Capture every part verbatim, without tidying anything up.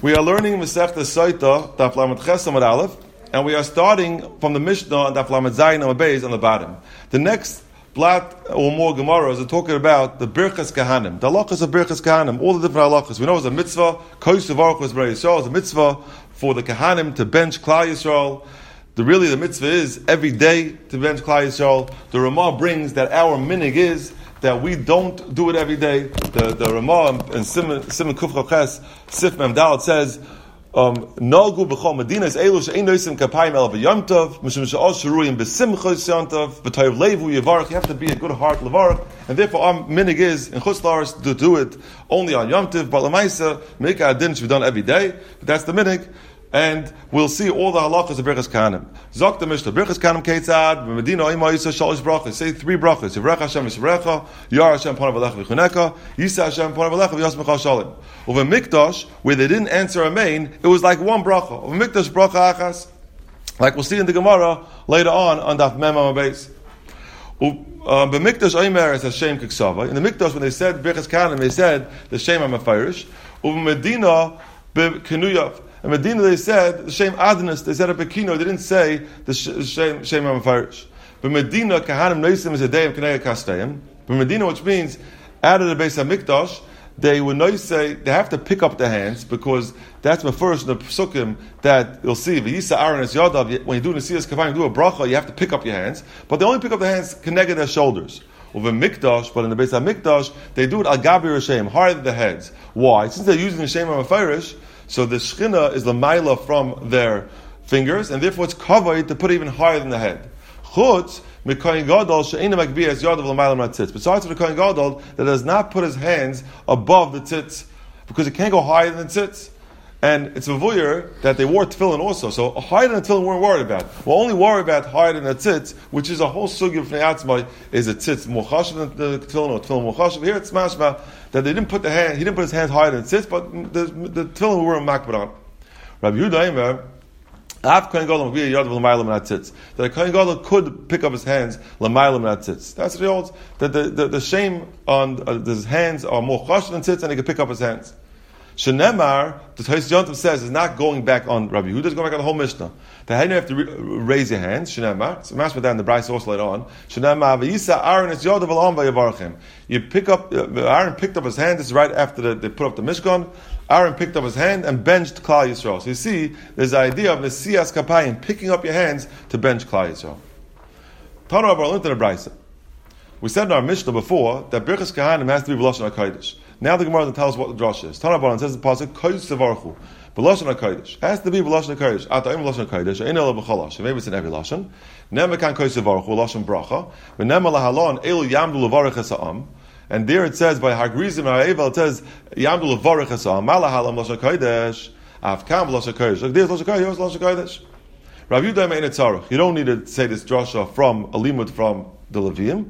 We are learning Masechta Soita, Daf Lamed Ches Amud Aleph, and we are starting from the Mishnah on Daf Lamed Zayin Amud Beis on the bottom. The next blat or more Gemaras are talking about the Birchas Kahanim, the halachas of Birchas Kahanim, all the different halachas. We know it's a mitzvah, Kois Uvarchu is B'nai Yisrael, it's a mitzvah for the Kahanim to bench Klal Yisrael. The really the mitzvah is every day to bench Klal Yisrael. The Ramah brings that our minig is that we don't do it every day. The the Ramah in Simon Simon Kuf Chaches Sif Mem Dalet says, "Nogu b'chol Medinas elu she'ein nosim kapayim el v'yom tov mishum she'ol sheruyim b'simchos yom tov b'toyev levu yivarach." You have to be a good heart levarach, and therefore our minig is in chutz la'aretz to do it only on yom tov. But l'maisa mikra adin should be done every day. But that's the minig. And we'll see all the halachas of Birchas Kahanim. Zok the Mishnah, Birchas Kahanim Keitzad, B'Medina Oima Yisa Shalish Brachas. Say three brachas. Yivrecha Hashem Yisrecha, Yar Hashem Panav Alecha V'Chuneka, Yisa Hashem Panav Alecha V'Yasmecha Shalim. Over Mikdash, where they didn't answer Amen, it was like one bracha. Over Mikdash bracha achas, like we'll see in the Gemara later on on Daf Mem Amud Beis. But Mikdash Oimer is Hashem Kiksava. In the Mikdash, when they said Birchas Kahanim, they said the Shem HaMefarish. Over Medina B'Kenuyav. In Medina, they said the Shem Adonus. They said a Pekino. They didn't say the Shem Shem HaMefarish. But Medina, Kahanim Noisim is a day of Kenei Kastayim. But Medina, which means out of the Beis Hamikdash, they would not say they have to pick up their hands because that's the first in the Pesukim that you'll see. V'yisa Aaron es Yadav. When you do Nesiyas Kavayim, do a bracha, you have to pick up your hands. But they only pick up their hands connected their shoulders. Over Mikdash, but in the Beis Hamikdash, they do it al gabi Rashem, higher than the heads. Why? Since they're using the Shem HaMefarish, so the Shechina is the Maila from their fingers, and therefore it's covered to put it even higher than the head. Chutz, Mikoyin Gadol, She'ena Makbi as Yadav L'mayla Matzitz. Besides for the Koyin Gadol, that does not put his hands above the tzitz, because it can't go higher than the tzitz. And it's a vuyer that they wore tefillin also. So higher than the tefillin we're worried about. We'll only worry about higher than the tzitz, which is a whole sugi of Fnei is a tzitz more chashav than the tefillin or tefillin more chashav. Here it's mashma that they didn't put the hand, he didn't put his hands higher than the tzitz, but the, the tefillin we were makbid on. Rabbi Yehuda Eimer, Av Kohen Gadol Magbiya Yadav L'mayla Min HaTzitz. That a Kohen Gadol could pick up his hands L'mayla Min HaTzitz. That's what he holds. That the, the, the shame on uh, his hands are more chashav than tzitz, and he could pick up his hands. Shenemar, the Tais Yontav says, is not going back on Rabbi Yehuda, it's going back on the whole Mishnah. That how do you have to re- raise your hands? Shenemar, so mash with that in the Bryce also later on. Shenemar, v'yisa Aaron es Yodav al'am v'yavarchem. You pick up, uh, Aaron picked up his hand, this is right after the, they put up the Mishkan. Aaron picked up his hand and benched Klal Yisrael. So you see, there's the idea of Nesiyas Kapayim, picking up your hands to bench Klal Yisrael. Tana Rabbi Arlint in the Bryce. We said in our Mishnah before that Birchas Kahanim has to be B'lashon HaKodesh. Now the Gemara tells us what the drash is. Tana Rabbanan says the pasuk Kois Sevarchu B'lashon HaKodesh has to be B'lashon HaKodesh. Ata im B'lashon HaKodesh Ein Ela B'chalash. Maybe it's in every lashon. Nema kan Kois Sevarchu B'lashon Bracha. V'nema lahalon Elu Yamdu Levarech Esa'am. And there it says by Hagrizim Ha'evel it says Yamdu Levarech Esa'am. Malahalam B'lashon HaKodesh. Avkam B'lashon HaKodesh. Look, there's B'lashon HaKodesh. Here's B'lashon HaKodesh. Rav Yudah Mein Etzarech. You don't need to say this drasha from a limud from the Levium.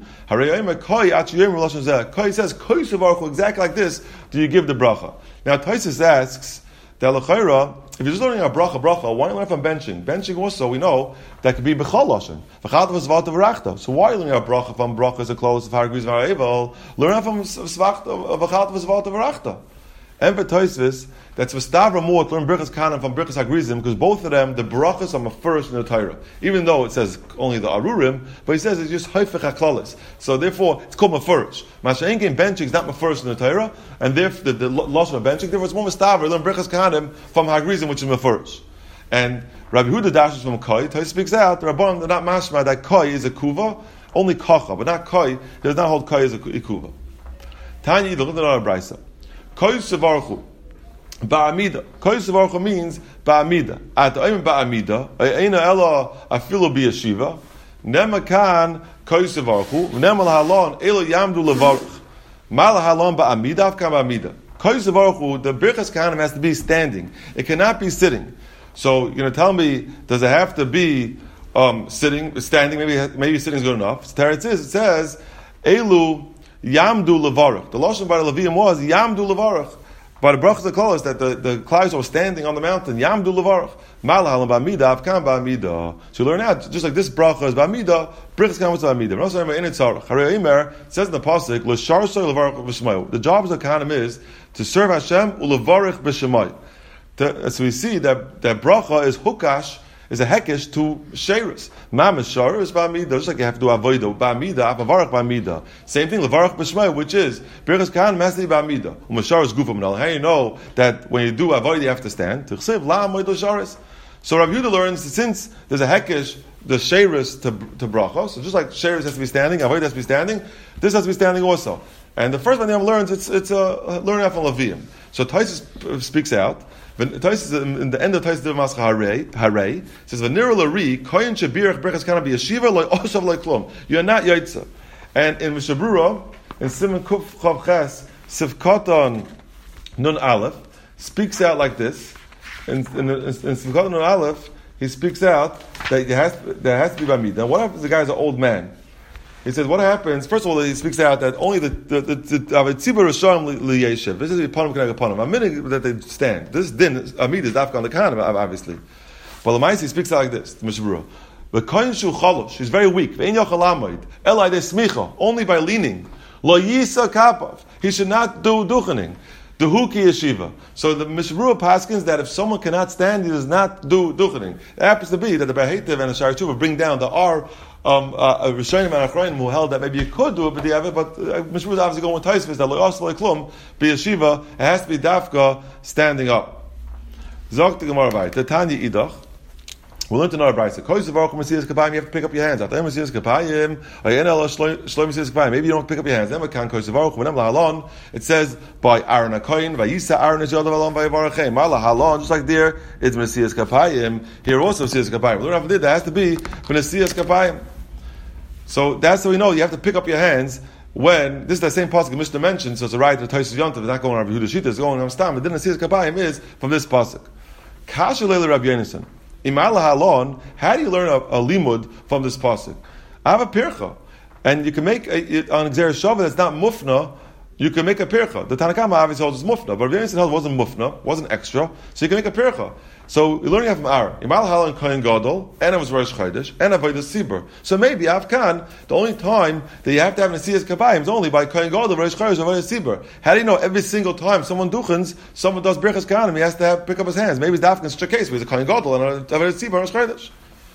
Koi says, Koi Sevarchu, exactly like this, do you give the bracha. Now, Taisus asks, that l'chayra, if you're just learning a bracha, bracha, why don't you learn from benching? Benching also, we know, that could be b'chol lashon. So why are you learning a bracha from brachas and clothes of hargriz v'ha'evel? Learn from svachta v'chal v'zvat v'rachta. And for Taisus, that's v'stavra more to learn Birchas Kahanim from Birchas Hagrizim, because both of them, the brachas are first in the Torah. Even though it says only the Arurim, but he says it's just Haifech HaKlalis. So therefore, it's called Mefurish. Masha'en Gein benching is not first in the Torah, and therefore the, the lashon of benching, therefore it's more v'stavra, learn Birchas Kahanim from Hagrizim, which is Mefurish. And Rabbi Yehuda dashes from Koi, Taisus speaks out, the Rabbanim, they're not mashma, that Koi is a kuva, only Kacha, but not Koi, does not hold Koi as a kuva. Tanya, look at the other Brisa. Koi Sevarchu. Ba'amida. Koi Sevarchu means ba'amida. At oim ba'amida, eina ela afilu b'yeshiva, nema kan Koi Sevarchu, nema lahalon, ela yamdu levarch. Ma lahalon ba'amida, avkan ba'amida. Koi Sevarchu, the Birchas Kahanim has to be standing. It cannot be sitting. So, you're going to tell me, does it have to be um, sitting, standing? Maybe maybe sitting is good enough. So, there it is. It says, elu Yamdu levarach. The lashon by the Levium was Yamdu levarach. By the brachas of Kolos that the the Klais were standing on the mountain. Yamdu levarach. Malhalam ba'mida avkan ba'mida. So you learn out just like this bracha is ba'mida. Birchas Kahanim was ba'mida. Also remember in Itzarach. Harei Omer says in the pasuk l'shar soy levarach b'shemay. The job of the Kahanim is to serve Hashem ulevarach b'shemay. To, so we see that that bracha is hukash, is a hekesh to sheirus. Mamish sheirus ba'amida, just like you have to do avodah ba'amida, avarach ba'amida. Same thing, levarach b'shmai, which is birchas kahanim has to be ba'amida. U'masharis gufa minal. How you know that when you do avodah you have to stand? Tichsev la avodah sharis. So Rav Yehuda learns that since there's a hekesh, the sheirus to to bracha, so just like sheirus has to be standing, avodah has to be standing, this has to be standing also. And the first one Yom learns it's it's a uh, learning out from Levium. So Taisus speaks out. Taisus in the end of Taisus Div Mascha Harei Harei says V'nira Lari Koyin Shabirach Berachas Kana B'Yeshiva Lo Osav Lo Klum. You are not Yaitza. And in Mishabrura in Simon Kuf Chav Ches Sivkoton Nun Aleph speaks out like this. In in, in, in Sivkoton Nun Aleph he speaks out that there has there has to be Bamid. Now what happens? The guy's an old man. He says, what happens? First of all, he speaks out that only the the the tzibur rishon liyeshiv. This is the panim connect panim. A minute that they stand. This din amid is dafka on the kahanim, obviously. But Lamais he speaks out like this. The Mishabura. The kohen shu chalosh. He's very weak. Ve'in yochel lamoid. Elai de smicha. Only by leaning. Lo yisa kapav. He should not do duchening. The huki yeshiva. So the Mishabura paskins that if someone cannot stand, he does not do duchening. It happens to be that the Behetiv and the Shari Tshuva bring down the R. Um, uh, Rishonim and Achrayim who held that maybe you could do it, but the other, but uh, Mishabura is obviously going with Taisvis that loyos loyklum be yeshiva. It has to be dafka standing up. Zok the Gemara vayit. The Tanya idach. We learned another brayso. Kois of Archim Mesias Kapayim. You have to pick up your hands. After Mesias Kapayim, Ayen El Shloim Mesias Kapayim. Maybe you don't pick up your hands. Then we can Kois of Archim. When I'm lahalon, it says by Aaron Akoyin. Vayisa Aaron is Yodav Alon Vayivarachem. Mala halon, just like there, it's Mesias Kapayim. Here also Mesias Kapayim. We learned that has to be Mesias Kapayim. So that's how we know you have to pick up your hands when this is the same pasuk Mishnah mentioned. So it's a right to Taisus Yontav. It's not going on Rabbi Yehuda Shita. It's going on Stam. But then Mesias Kapayim is from this pasuk. Kasha Leila Rabbi Yonason. Imala halon, how do you learn a, a limud from this pasuk? I have a pircha, and you can make a, it, on Xer Shavah that's not mufna. You can make a pircha. The Tanakama obviously holds it's mufna, but Rabbi Yonason held it wasn't mufna, wasn't extra, so you can make a pircha. So you're learning that from Aaron. Imala halon kohen gadol, and it was Rosh Chodesh, and avodas sibur. So maybe Avkan, the only time that you have to have Nesias Kapayim is only by kohen gadol, Rosh Chodesh, avodas sibur. How do you know every single time someone duchens, someone does birchas kahanim, he has to have pick up his hands? Maybe it's Avkan such a case where he's a kohen gadol and avodas sibur, Rosh Chodesh.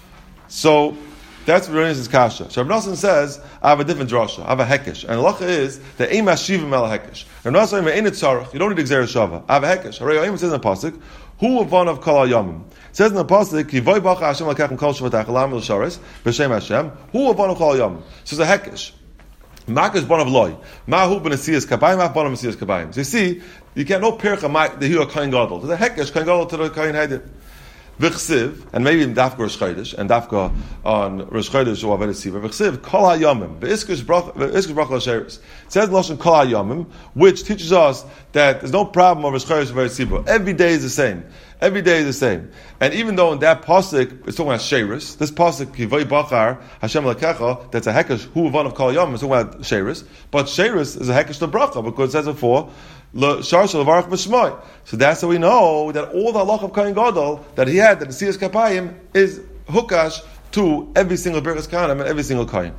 So that's what Renes is kasha. So Rav Nosson says, I have a different drasha. I have a hekesh. And the halacha is that ein mashivim el hekesh. Rav Nosson says, ein tzarach. You don't need Xer Shava. I have a hekesh. Harei Oim says in the pasuk, who of one of kol hayamim? It says in the pasuk, ki voy bacha Hashem lakachem kol shvatach elam el sharis b'shem Hashem. Who of one of kol hayamim? So it's a hekesh. Makash bon of loy. Mahu ben asiyas kabayim. Mach bon of asiyas kabayim. So you see, you can't know pircha mak the hiyu kohen gadol. There's a hekesh kohen gadol to the kohen haydit. V'chsiv, and maybe in Dafka Rosh Chodesh, and Dafka on Rosh Chodesh or Avodas Sibur. V'chsiv, Kol HaYomim, V'Iskish Bracha L'Sheris. It says Lashon Kol HaYomim, which teaches us that there's no problem of Rosh Chodesh or Avodas Sibur. Every day is the same. Every day is the same. And even though in that pasuk it's talking about Sheris, this pasuk Kivay Bachar Hashem Lekecha, that's a hekesh who one of Kol HaYomim, it's talking about Sheris, but Sheris is a hekesh to Bracha because it says before. So that's how we know that all the halach of Kohen Gadol that he had, that the Siyas Kapayim, is hukash to every single Birkas Kahanim and every single Kohen.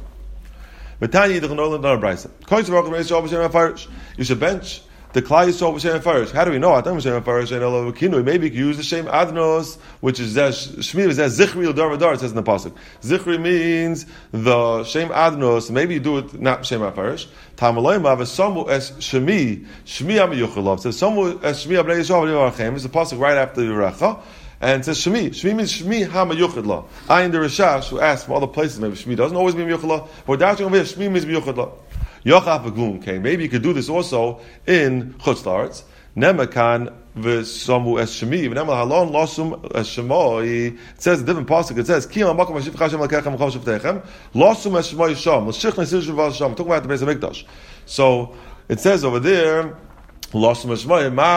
You should bench the Klal Yisrael b'Shem Farish. How do we know? Adam b'Shem Farish and Elo V'Kinui. Maybe you can use the Shem Adnos, which is Shmi, is Zichri L'Dar V'Dar. It says in the pasuk. Zichri means the Shem Adnos. Maybe you do it not Shem Farish. Tamaloim Avasamu es Shmi Shmi Am Yuchalov. Says Samu es Shmi Abnei Yisrael V'Yarachem. It's the pasuk right after the Yerecha. And it says Shmi. Shmi means Shmi Hama Yuchadla. I in the Rishash who asked from other places, maybe Shmi doesn't always mean Yuchadla. But down over here, Shmi means Yuchadla. Yochaf v'glum came. Maybe you could do this also in Chutz La'aretz. Nemakan v'samu es shemi. V'nemal halon losum es shemoi. It says a different pasuk. It says Ki ha'makom ha'shivcha Hashem l'kechem v'chol shivtechem losum es shemoi sham l'shich nesir shuvah sham. Talking about the Beis Hamikdash. So it says over there. So the first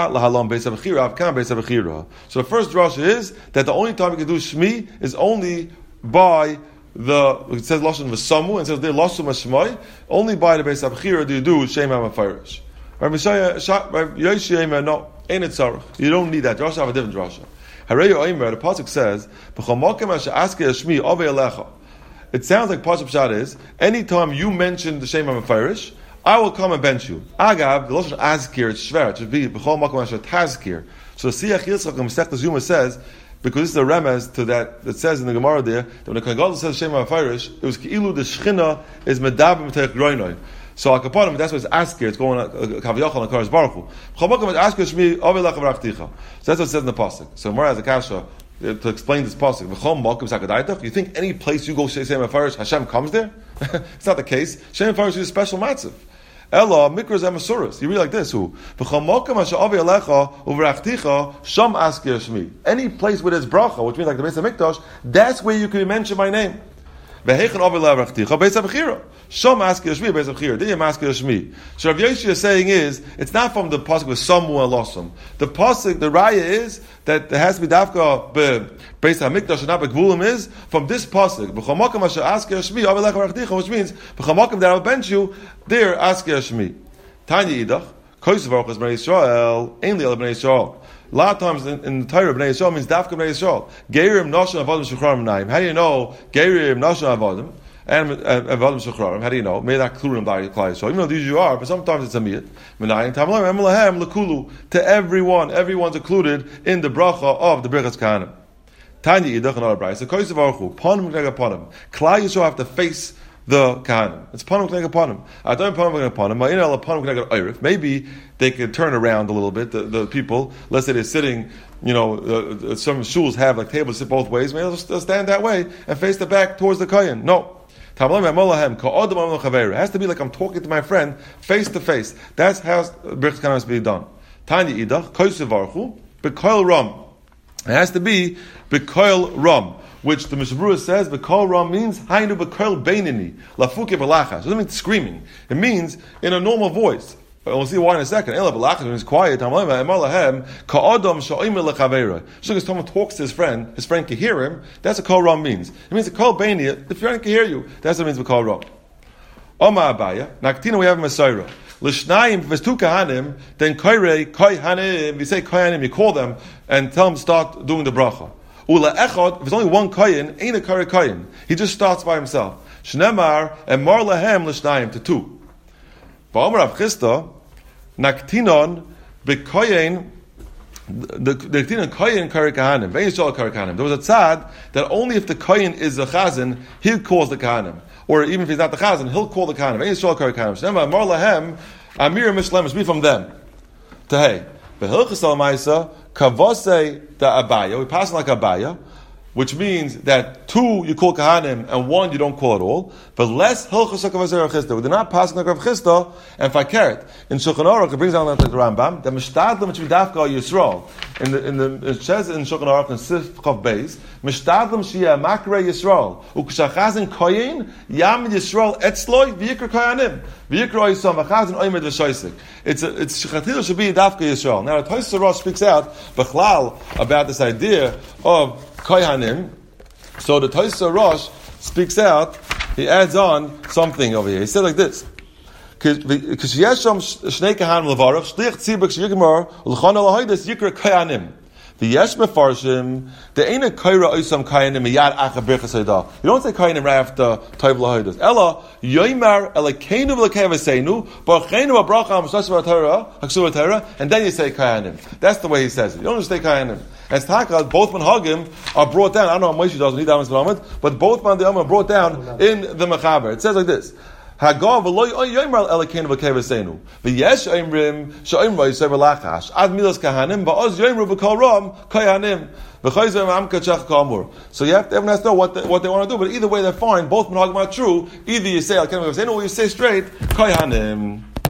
drasha is that the only time you can do shmi is only by the, it says Lashon V'Samu, and it says there Lashon V'Shmai, only by the Beis HaBechira do you do Shem HaMafarish. Rabbi Yoshia, no, ain't it tzarech. You don't need that. Drasha have a different drasha. Harei Oimer, the pasuk says, it sounds like pasuk pshat is, anytime you mention the Shem HaMafarish, I will come and bench you. Agav, the Lashon Azkir, it's shver, it should be B'chol Makom Asher Tazkir. So Siach Yitzchak in Masechtas Yuma says, because this is a remez to that that says in the Gemara there that when the Kohen Gadol says Shem HaFarish, it was Ki'ilu the Shechina is Medabim Teich Groinoi. So Akaponim, that's what it's asking. It's going Kaviyachal and Karas Baruch Hu. Chamakom is asking Shmi Avilach Avrachticha. So that's what it says in the pasuk. So Gemara has a kasha to explain this pasuk. V'chom Malkum Sakadaitach. You think any place you go say Shem HaFarish, Hashem comes there? It's not the case. Shem HaFarish is a special matzav. Ella mikras amasuras. You read like this: Who v'chamokam ha'sha'avi alecha uvrachticha sham askir shmi. Any place where there's bracha, which means like the Beis Hamikdash, that's where you can mention my name. V'hechan avi le'avrachticha Beis Hamchira sham askir shmi Beis Hamchira. Then you askir shmi. So Rav Yoshi is saying is it's not from the pasuk with samu and losum. The pasuk, the raya is that there has to be dafka be Beis Hamikdash and not begvulim is from this pasuk. B'chamakam asher askir shmi avi le'avrachticha, which means b'chamakam that I will bench you. There, askir shmi. Tanya idach kois v'orchas b'nei Yisrael ainli el b'nei Yisrael. A lot of times in, in the Torah, Bnei Yisrael means dafka Bnei Yisrael. Geirim nashon avodim shechrarim naim. How do you know Geirim nashon avodim and avodim shechrarim? How do you know? May that klurim by Klal Yisrael. Even though these you are, but sometimes it's a miyat. Menayim tamlam emelahem lekulu. To everyone, everyone's included in the bracha of the Birchas Kahanim. Tanya idach another brayso. So kois v'orchu panim k'neged panim. Klal Yisrael have to face the Kahanim. It's panim k'neged panim. I don't panim k'neged panim. Ma'inel panim k'neged oirif. Maybe they could turn around a little bit. The, the people, let's say they're sitting, you know, uh, some shuls have like tables sit both ways. Maybe they'll stand that way and face the back towards the kohen. No. It has to be like I'm talking to my friend face to face. That's how Birchas Kahanim has to be done. Tanya idach kois v'orchu b'koil ram. It has to be b'koil ram, which the Mishnah Berurah says b'koil ram means hainu b'koil beinini lafuke b'lachas. It doesn't mean screaming. It means in a normal voice. We'll see why in a second. Ela b'lachas means quiet. Ka'adam sha'omer lechaveira. So if someone talks to his friend, his friend can hear him. That's what kol ram means. It means a kol beini. The friend can hear you. That's what it means b'kol ram. Oma abaya. Naktina we have a Messiah. L'shnayim, if there's two kahanim, then koirei, koihanim, you say koihanim, you call them, and tell them to start doing the bracha. Ula echad, if there's only one koyin, ain't a koirei koyin. He just starts by himself. Shnemar, and mar lahem l'shnayim, to two. Ba'omer Rav Chisda, naktinon, b'koyin, the naktinon koyin koirei kahanim, ve'yin shol koirei kahanim. There was a tzad, that only if the koyin is a chazan, he calls the kahanim. Or even if he's not the chazan, he'll call the kahanim. Ve'yin shol koirei kahanim. Shnemar, mar lahem, amir mishlem, must be from them. Tehei. Behilchas al ma'isa, kavosei da abaya. We pass like abaya, which means that two you call kahanim and one you don't call at all. But less hilchas kavosei Rav Chisda. We do not pass like Rav Chisda and fakert. In Shulchan Aruch, it brings down like the Rambam that mishtadlim which we dafka Yisrael. In the in the it says in Shulchan Aruch in Sif Chav Beis, mishtadlim shia makrei Yisrael ukshachazin koyin yam Yisrael etzloi v'yikra koyanim v'yikra Yisrael v'chazin oimed v'shoisik. It's a, it's shechatilu should be dafka Yisrael. Now the Tosfos Rosh speaks out b'chlal about this idea of koyanim. So the Tosfos Rosh speaks out. He adds on something over here. He said like this. Because yesham shnei kahanim levarach shliach tzibur k'shiyigmar l'chon alahoydes yikra koyanim. The yesh mefarshim the ain't a koira oisam koyanim miyad acha birchas haydah. You don't say koyanim right after tov lahoydes. Ella yoymar elakenu v'lekevaseinu barchenu v'bracha hamshash v'atara haksu v'atara, and then you say koyanim. That's the way he says it. You don't just say koyanim. As Taka, both manhagim are brought down. I don't know how Moshe doesn't need that, but both manhagim are brought down in the mechaber. It says like this. Hagav v'loy yoymar elakenu v'kevaseinu v'yesh oimrim she'oimra yisay v'lachash ad milas kahanim v'oz yoymru v'kol ram koyanim v'chayzem amka tzach kamur. So you have to, everyone has to know what they, what they want to do. But either way, they're fine. Both manhagim are true. Either you say elakenu v'kevaseinu or you say straight koyanim.